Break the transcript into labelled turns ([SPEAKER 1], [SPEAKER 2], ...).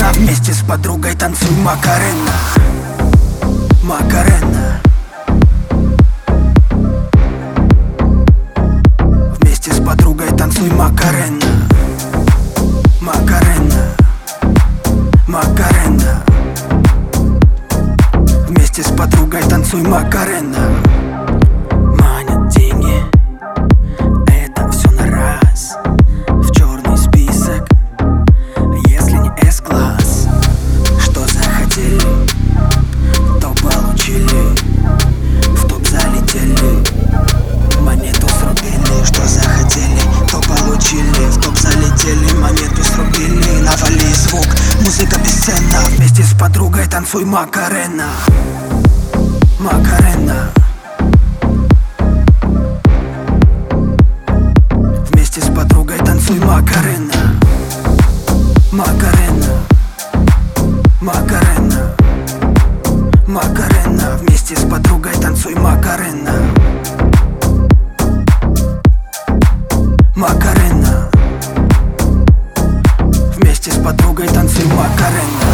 [SPEAKER 1] Вместе с подругой танцуй Макарена. Макарена. Вместе с подругой танцуй Макарена. Макарена. Макарена. Вместе с подругой танцуй Макарена. Манят деньги, это все на раз. В черный список, если не С-класс. Что захотели, то получили. В топ залетели, монету срубили. Что захотели, то получили. В топ залетели, монету срубили. Навали звук, музыка бесценна. Вместе с подругой танцуй Макарена. Макарена. Вместе с подругой танцуй Макарена. Макарена. Макарена. Макарена. Вместе с подругой танцуй Макарена. Макарена. Вместе с подругой танцуй Макарена.